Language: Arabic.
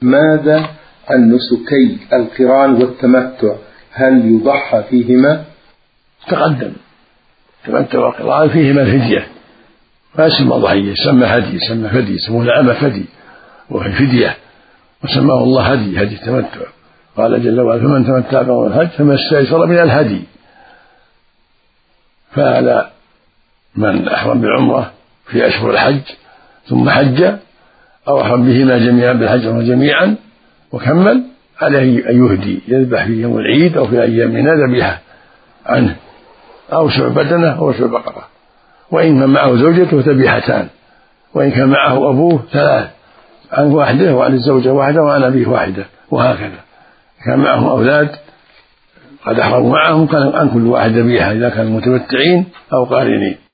ماذا عن نسكي القران والتمتع؟ هل يضحى فيهما؟ تقدم التمتع والقران فيهما الفدية، ما يسمى ضحية، يسمى هدي، يسمى فدي، يسمونه أما فدي وهي فدية، وسماه الله هدي التمتع. قال جل وعلا: فمن تمتع بعمره الحج فما استيسر من الهدي. فعلى من أحرم بالعمرة في أشهر الحج ثم حج أو أحرم بهما جميعا بالحج جميعا وكمل، عليه أن يهدي، يذبح في يوم العيد أو في أيامنا ذبيحة عنه، أو سبع بدنة أو سبع بقرة، وإن كان معه زوجته ذبيحتان، وإن كان معه أبوه ثلاث، عن واحدة وعن الزوجة واحدة وعن أبيه واحدة، وهكذا. كان معهم أولاد قد أحرموا معهم كان عن كل واحد ذبيحة إذا كانوا متمتعين أو قارنين.